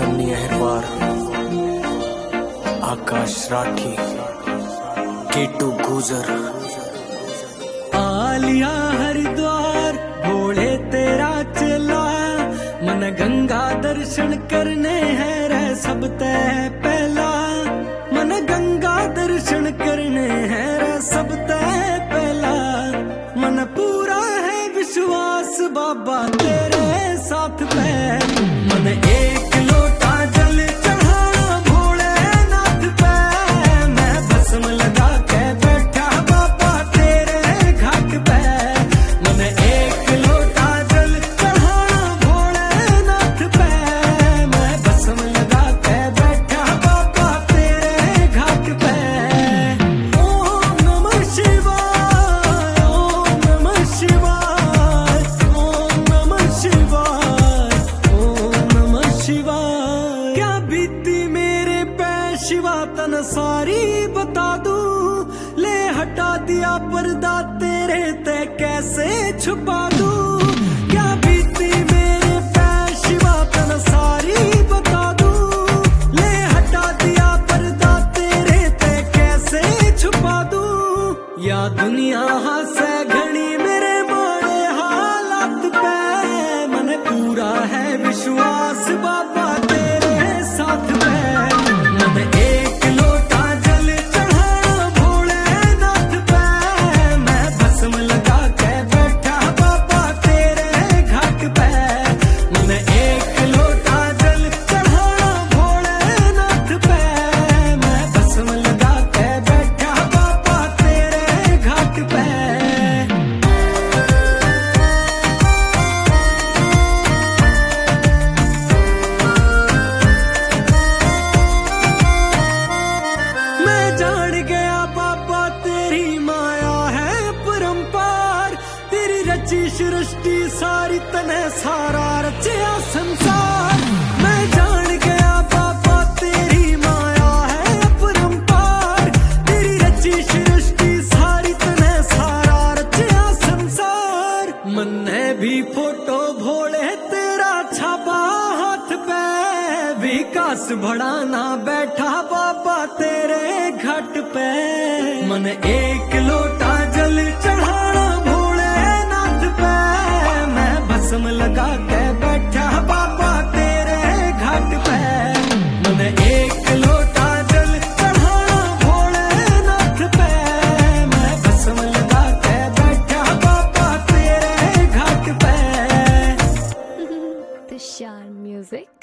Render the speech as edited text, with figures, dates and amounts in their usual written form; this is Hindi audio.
सन्नी अहिरवार, आकाश राठी, केटू गुजर। आलिया हरिद्वार भोले तेरा चला, मन गंगा दर्शन करने है रे सब तय पहला। मन गंगा दर्शन करने है रे सब तय पहला। मन पूरा है विश्वास बाबा तेरे साथ पे। मन एक लोटा जल चढ़ाना भोलेनाथ पे, मैं भस्म लगा के बैठा बाबा तेरे घाट पे। मन एक लोटा जल चढ़ाना भोलेनाथ पे, मैं भस्म लगा के बैठा बाबा तेरे घाट पे। ओम नमः शिवाय, ओम नमः शिवाय, ओम नमः शिवाय, ओम नमः शिवाय। क्या बीती मेरे पे शिवा तन सारी बता दूं, ले हटा दिया पर्दा तेरे ते कैसे छुपा दूं। क्या बीती मेरे पे शिवा तन सारी बता दूं, ले हटा दिया पर्दा तेरे ते कैसे छुपा दूं। या दुनिया हंसे घड़ी मेरे माड़े हालात पे, मन पूरा है विश्वास बाबा तेरे साथ पे। मन एक लोटा जल चढ़ाना भोलेनाथ पे, मैं भस्म लगा के बैठा बाबा तेरे घाट पे। मन एक लोटा जल चढ़ाना भोलेनाथ पे, मैं भस्म लगा के बैठा बाबा तेरे घाट पे। मैं जान गया बाबा तेरी माया है परंपार, तेरी रची सृष्टि सारी तने सारा रचिया संसार। मैं जान गया बाबा तेरी माया है परंपार, तेरी रची सृष्टि सारी तने सारा रचिया संसार। मन ने भी फोटो भोले तेरा छापा हाथ पे, विकास बढ़ाना बैठा बाबा तेरे घाट पे। मन एक लोटा जल चढ़ाना भोलेनाथ पे, मैं भस्म लगा के बैठा बाबा तेरे घाट पे। मन एक लोटा जल चढ़ाना भोलेनाथ पे, मैं भस्म लगा के बैठा बाबा तेरे घाट पे। तुषार म्यूजिक।